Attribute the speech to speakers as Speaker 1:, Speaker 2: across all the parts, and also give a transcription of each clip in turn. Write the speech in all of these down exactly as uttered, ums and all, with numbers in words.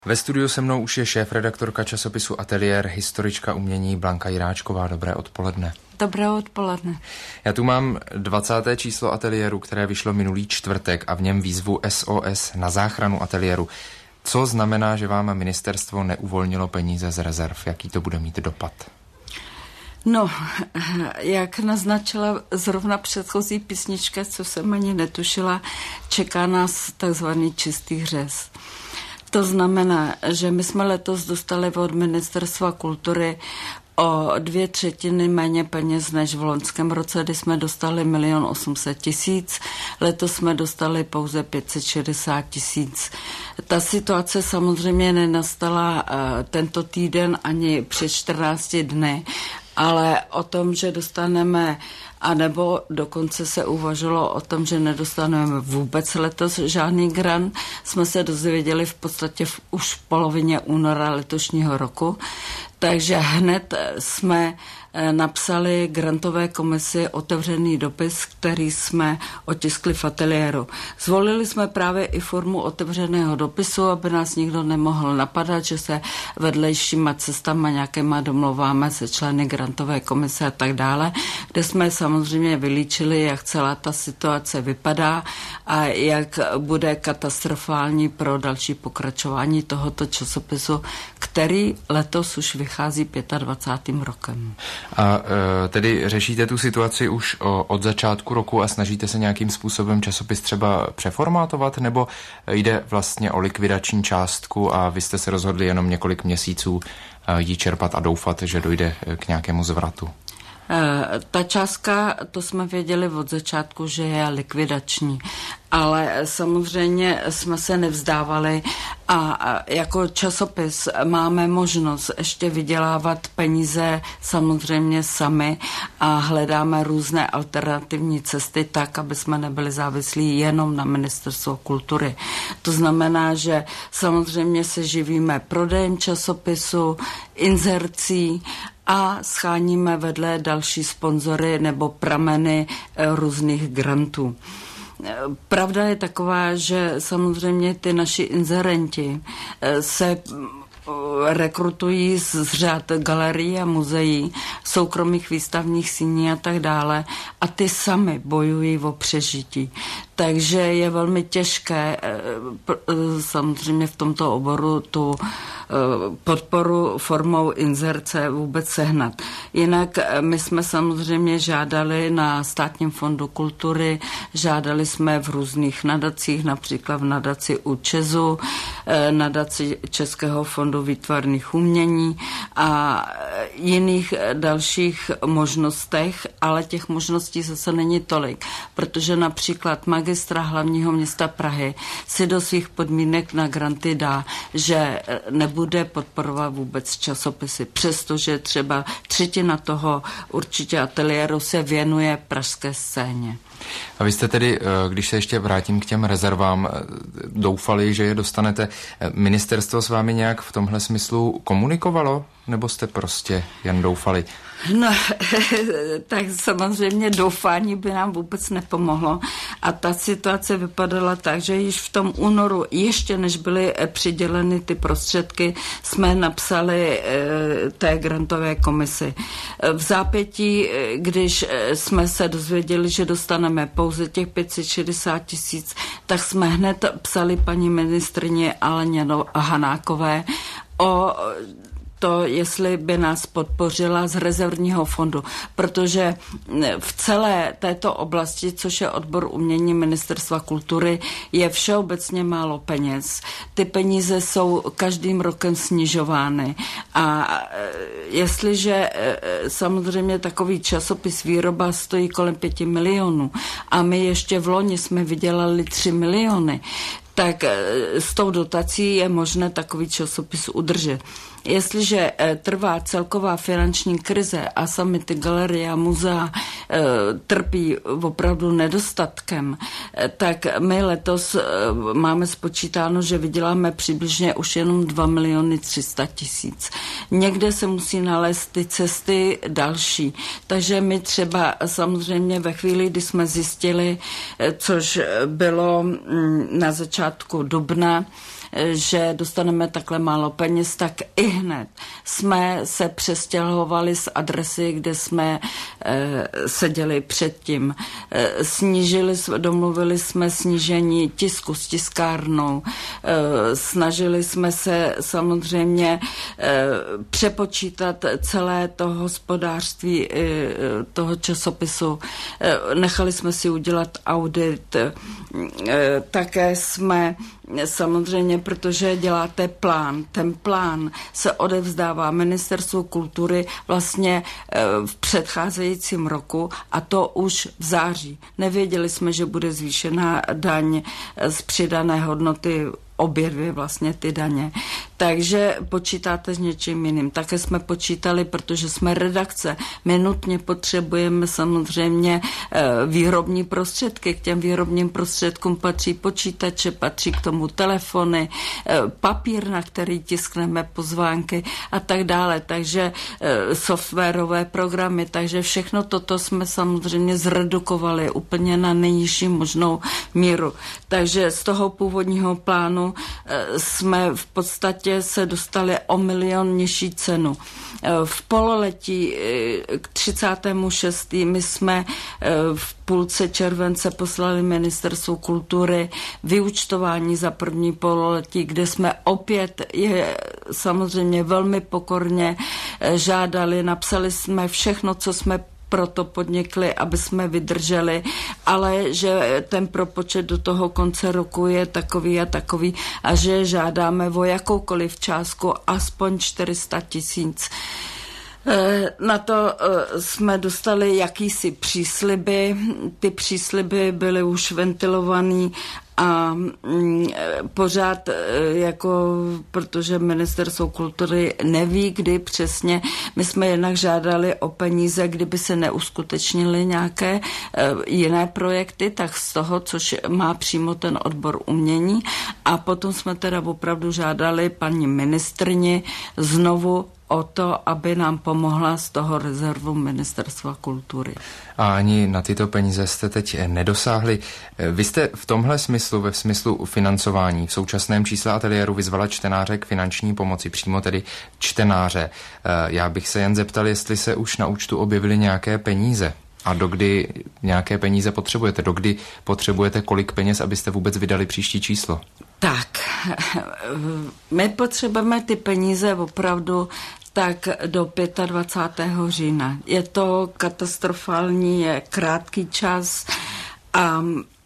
Speaker 1: Ve studiu se mnou už je šéfredaktorka časopisu Ateliér, historička umění Blanka Jiráčková. Dobré odpoledne.
Speaker 2: Dobré odpoledne.
Speaker 1: Já tu mám dvacáté číslo Ateliéru, které vyšlo minulý čtvrtek a v něm výzvu S O S na záchranu Ateliéru. Co znamená, že vám ministerstvo neuvolnilo peníze z rezerv? Jaký to bude mít dopad?
Speaker 2: No, jak naznačila zrovna předchozí písnička, co jsem ani netušila, čeká nás takzvaný čistý řez. To znamená, že my jsme letos dostali od Ministerstva kultury o dvě třetiny méně peněz než v loňském roce, kdy jsme dostali milion osm set tisíc, letos jsme dostali pouze pět set šedesát tisíc. Ta situace samozřejmě nenastala tento týden ani před čtrnácti dny, ale o tom, že dostaneme, anebo dokonce se uvažovalo o tom, že nedostaneme vůbec letos žádný grant, jsme se dozvěděli v podstatě v, už v polovině února letošního roku. Takže hned jsme napsali grantové komisi otevřený dopis, který jsme otiskli v Ateliéru. Zvolili jsme právě i formu otevřeného dopisu, aby nás nikdo nemohl napadat, že se vedlejšíma cestama nějakýma domlouváme se členy grantové komise a tak dále, kde jsme samozřejmě vylíčili, jak celá ta situace vypadá a jak bude katastrofální pro další pokračování tohoto časopisu, který letos už vychází dvacátým pátým rokem.
Speaker 1: A e, tedy řešíte tu situaci už o, od začátku roku a snažíte se nějakým způsobem časopis třeba přeformátovat, nebo jde vlastně o likvidační částku a vy jste se rozhodli jenom několik měsíců e, ji čerpat a doufat, že dojde k nějakému zvratu?
Speaker 2: Ta částka, to jsme věděli od začátku, že je likvidační, ale samozřejmě jsme se nevzdávali a jako časopis máme možnost ještě vydělávat peníze samozřejmě sami a hledáme různé alternativní cesty tak, aby jsme nebyli závislí jenom na Ministerstvo kultury. To znamená, že samozřejmě se živíme prodejem časopisu, inzercí a scháníme vedle další sponzory nebo prameny různých grantů. Pravda je taková, že samozřejmě ty naši inzerenti se rekrutují z řad galerií a muzeí, soukromých výstavních síní a tak dále a ty sami bojují o přežití. Takže je velmi těžké samozřejmě v tomto oboru tu podporu formou inzerce vůbec sehnat. Jinak my jsme samozřejmě žádali na Státním fondu kultury, žádali jsme v různých nadacích, například v nadaci ÚČEZu, nadaci Českého fondu výtvarných umění a jiných dalších možnostech, ale těch možností zase není tolik, protože například magistra hlavního města Prahy si do svých podmínek na granty dá, že nebude podporovat vůbec časopisy, přestože třeba třetina toho určitě Ateliéru se věnuje pražské scéně.
Speaker 1: A vy jste tedy, když se ještě vrátím k těm rezervám, doufali, že je dostanete. Ministerstvo s vámi nějak v tomhle smyslu komunikovalo? Nebo jste prostě jen doufali?
Speaker 2: No, tak samozřejmě doufání by nám vůbec nepomohlo. A ta situace vypadala tak, že již v tom únoru, ještě než byly přiděleny ty prostředky, jsme napsali e, té grantové komisi. V zápětí, když jsme se dozvěděli, že dostaneme pouze těch pět set šedesát tisíc, tak jsme hned psali paní ministryni Aleně Hanákové o to, jestli by nás podpořila z rezervního fondu, protože v celé této oblasti, což je odbor umění Ministerstva kultury, je všeobecně málo peněz. Ty peníze jsou každým rokem snižovány a jestliže samozřejmě takový časopis výroba stojí kolem pěti milionů a my ještě v loni jsme vydělali tři miliony, tak s tou dotací je možné takový časopis udržet. Jestliže trvá celková finanční krize a sami ty galerie a muzea trpí opravdu nedostatkem, tak my letos máme spočítáno, že vyděláme přibližně už jenom dva miliony tři sta tisíc. Někde se musí nalézt ty cesty další. Takže my třeba samozřejmě ve chvíli, kdy jsme zjistili, což bylo na začátku dubna, že dostaneme takhle málo peněz, tak i hned jsme se přestěhovali z adresy, kde jsme e, seděli předtím. E, snížili, domluvili jsme snížení tisku s tiskárnou. E, snažili jsme se samozřejmě e, přepočítat celé to hospodářství e, toho časopisu. E, nechali jsme si udělat audit. E, také jsme samozřejmě, protože děláte plán. Ten plán se odevzdává Ministerstvu kultury vlastně v předcházejícím roku a to už v září. Nevěděli jsme, že bude zvýšená daň z přidané hodnoty, obě dvě vlastně ty daně. Takže počítáte s něčím jiným. Také jsme počítali, protože jsme redakce. My nutně potřebujeme samozřejmě výrobní prostředky. K těm výrobním prostředkům patří počítače, patří k tomu telefony, papír, na který tiskneme pozvánky a tak dále. Takže softwarové programy. Takže všechno toto jsme samozřejmě zredukovali úplně na nejnižší možnou míru. Takže z toho původního plánu jsme v podstatě se dostali o milion nižší cenu. V pololetí k třicátému šestému my jsme v půlce července poslali Ministerstvu kultury vyúčtování za první pololetí, kde jsme opět je samozřejmě velmi pokorně žádali, napsali jsme všechno, co jsme proto podnikli, aby jsme vydrželi, ale že ten propočet do toho konce roku je takový a takový a že žádáme o jakoukoliv částku aspoň čtyři sta tisíc. Na to jsme dostali jakýsi přísliby. Ty přísliby byly už ventilovaný a pořád jako, protože Ministerstvo kultury neví, kdy přesně, my jsme jednak žádali o peníze, kdyby se neuskutečnily nějaké jiné projekty, tak z toho, což má přímo ten odbor umění a potom jsme teda opravdu žádali paní ministryni znovu o to, aby nám pomohla z toho rezervu Ministerstva kultury.
Speaker 1: A ani na tyto peníze jste teď nedosáhli. Vy jste v tomhle smyslu, ve smyslu financování, v současném čísle ateliéru vyzvala čtenáře k finanční pomoci, přímo tedy čtenáře. Já bych se jen zeptal, jestli se už na účtu objevily nějaké peníze. A dokdy nějaké peníze potřebujete? Dokdy potřebujete kolik peněz, abyste vůbec vydali příští číslo?
Speaker 2: Tak, my potřebujeme ty peníze opravdu tak do dvacátého pátého října. Je to katastrofální, je krátký čas a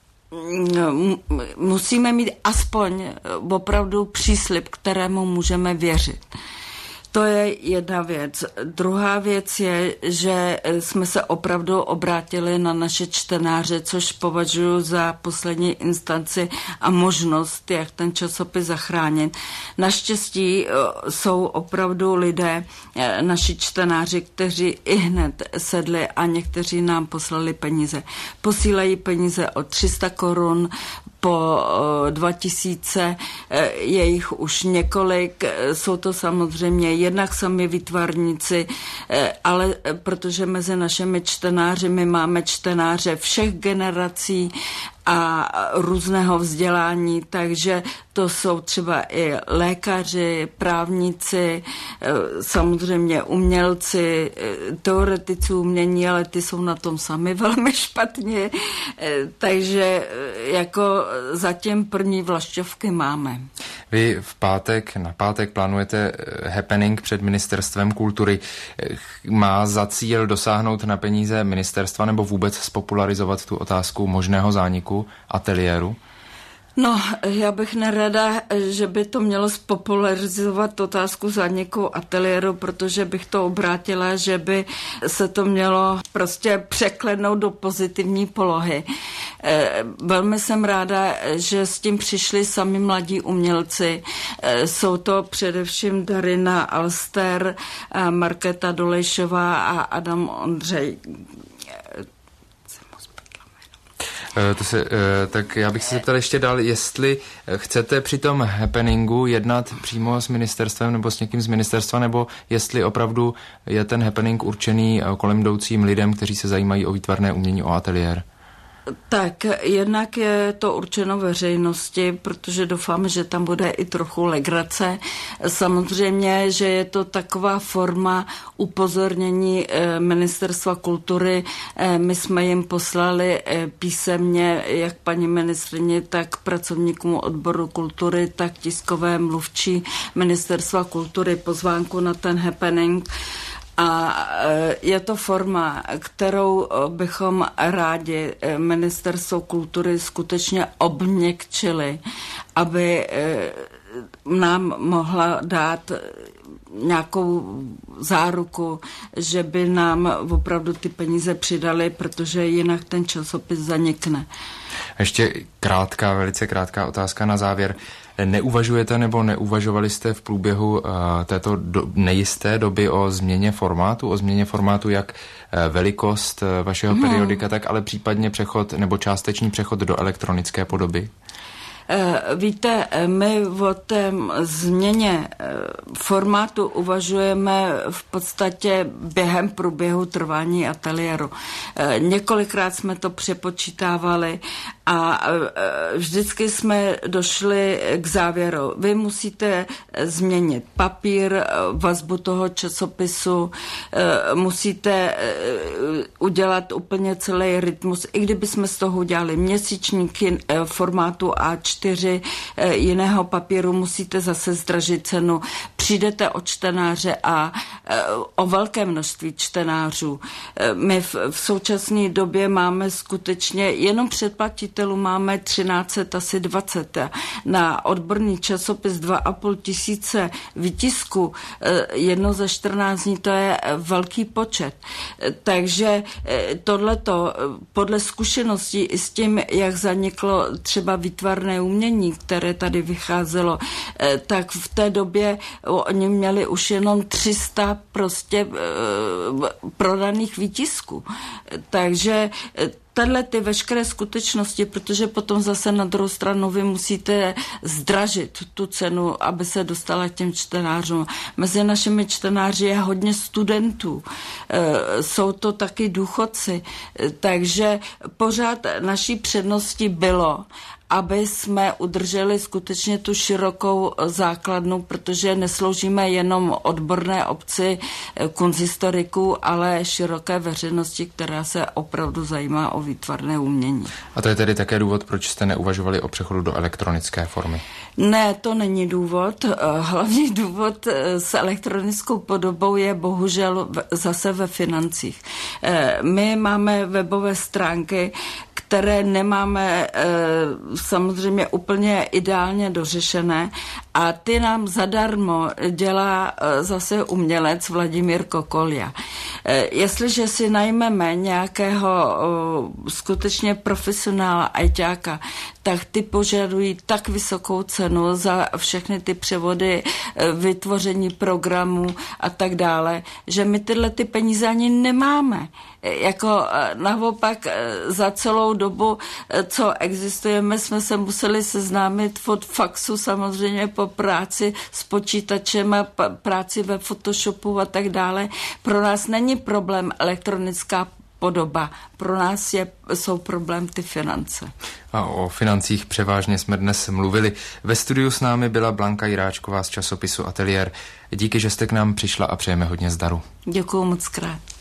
Speaker 2: musíme mít aspoň opravdu příslib, kterému můžeme věřit. To je jedna věc. Druhá věc je, že jsme se opravdu obrátili na naše čtenáře, což považuji za poslední instanci a možnost, jak ten časopis zachránit. Naštěstí jsou opravdu lidé, naši čtenáři, kteří i hned sedli a někteří nám poslali peníze. Posílají peníze o tři sta korun, po dva tisíce, je jich už několik, jsou to samozřejmě jednak sami výtvarníci, ale protože mezi našimi čtenáři my máme čtenáře všech generací a různého vzdělání, takže to jsou třeba i lékaři, právníci, samozřejmě umělci, teoretici umění, ale ty jsou na tom sami velmi špatně, takže jako zatím první vlašťovky máme.
Speaker 1: Vy v pátek, na pátek plánujete happening před Ministerstvem kultury. Má za cíl dosáhnout na peníze ministerstva nebo vůbec spopularizovat tu otázku možného zániku ateliéru?
Speaker 2: No, já bych nerada, že by to mělo spopularizovat otázku zániku ateliéru, protože bych to obrátila, že by se to mělo prostě překlenout do pozitivní polohy. Velmi jsem ráda, že s tím přišli sami mladí umělci. Jsou to především Darina Alster, Markéta Dolejšová a Adam Ondřej.
Speaker 1: To se, tak já bych se zeptal ještě dál, jestli chcete při tom happeningu jednat přímo s ministerstvem nebo s někým z ministerstva, nebo jestli opravdu je ten happening určený kolem jdoucím lidem, kteří se zajímají o výtvarné umění, o ateliér.
Speaker 2: Tak jednak je to určeno veřejnosti, protože doufáme, že tam bude i trochu legrace. Samozřejmě, že je to taková forma upozornění Ministerstva kultury. My jsme jim poslali písemně, jak paní ministryni, tak pracovníkům odboru kultury, tak tiskové mluvčí Ministerstva kultury pozvánku na ten happening. A je to forma, kterou bychom rádi Ministerstvo kultury skutečně obměkčili, aby nám mohla dát nějakou záruku, že by nám opravdu ty peníze přidali, protože jinak ten časopis zanikne.
Speaker 1: Ještě krátká, velice krátká otázka na závěr. Neuvažujete nebo neuvažovali jste v průběhu uh, této do, nejisté doby o změně formátu, o změně formátu jak uh, velikost uh, vašeho hmm. periodika, tak ale případně přechod nebo částečný přechod do elektronické podoby?
Speaker 2: Víte, my o té změně formátu uvažujeme v podstatě během průběhu trvání ateliéru. Několikrát jsme to přepočítávali a vždycky jsme došli k závěru. Vy musíte změnit papír, vazbu toho časopisu, musíte udělat úplně celý rytmus. I kdyby jsme z toho udělali měsíčníky formátu á čtyři jiného papíru, musíte zase zdražit cenu. Přijdete o čtenáře a o velké množství čtenářů. My v, v současné době máme skutečně jenom předplatitelů máme třináct asi dvacet. Na odborný časopis dva a půl tisíce výtisků jedno za čtrnáct dní, to je velký počet. Takže tohleto podle zkušeností i s tím, jak zaniklo třeba výtvarné umění, které tady vycházelo, tak v té době oni měli už jenom tři sta prostě prodaných výtisků. Takže tahle ty veškeré skutečnosti, protože potom zase na druhou stranu vy musíte zdražit tu cenu, aby se dostala k těm čtenářům. Mezi našimi čtenáři je hodně studentů, jsou to taky důchodci, takže pořád naší předností bylo, aby jsme udrželi skutečně tu širokou základnu, protože nesloužíme jenom odborné obci kunsthistoriků, ale široké veřejnosti, která se opravdu zajímá o výtvarné umění.
Speaker 1: A to je tedy také důvod, proč jste neuvažovali o přechodu do elektronické formy?
Speaker 2: Ne, to není důvod. Hlavní důvod s elektronickou podobou je bohužel zase ve financích. My máme webové stránky, které nemáme e, samozřejmě úplně ideálně dořešené a ty nám zadarmo dělá e, zase umělec Vladimír Kokolia. E, jestliže si najmeme nějakého e, skutečně profesionála ajťáka, tak ty požadují tak vysokou cenu za všechny ty převody, e, vytvoření programů a tak dále, že my tyhle ty peníze ani nemáme. Jako naopak za celou dobu, co existujeme, jsme se museli seznámit od faxu samozřejmě po práci s počítačem a práci ve Photoshopu a tak dále. Pro nás není problém elektronická podoba. Pro nás je, jsou problém ty finance.
Speaker 1: A o financích převážně jsme dnes mluvili. Ve studiu s námi byla Blanka Jiráčková z časopisu Ateliér. Díky, že jste k nám přišla a přejeme hodně zdaru.
Speaker 2: Děkuju moc krát.